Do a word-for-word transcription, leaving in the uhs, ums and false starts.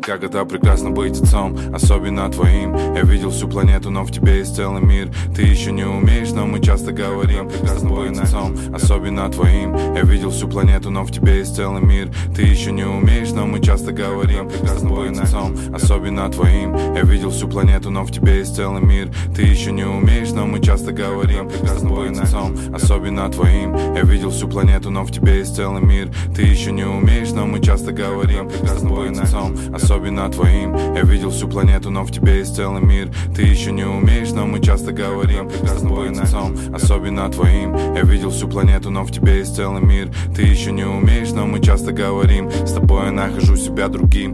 как это прекрасно быть отцом, особенно твоим. Я видел всю планету, но в тебе есть целый мир. Ты еще не умеешь, но мы часто говорим, прекрасно быть отцом, особенно твоим. Я видел всю планету, но в тебе есть целый мир. Ты еще не умеешь, но мы часто говорим, прекрасно быть отцом, особенно твоим. Я видел всю планету, но в тебе есть целый мир. Ты еще не умеешь, но мы часто говорим, прекрасно быть отцом, особенно твоим. Я видел всю планету, но в тебе есть целый мир. Ты еще не умеешь, но мы часто говорим, прекрасно быть отцом, особенно твоим. Я видел всю планету, но в тебе есть целый мир. Ты еще не умеешь, но мы часто говорим, прекрасно быть отцом, особенно твоим. Я видел всю планету, но в тебе есть целый мир. Ты еще не умеешь, но мы часто говорим, с тобой я нахожу себя другим.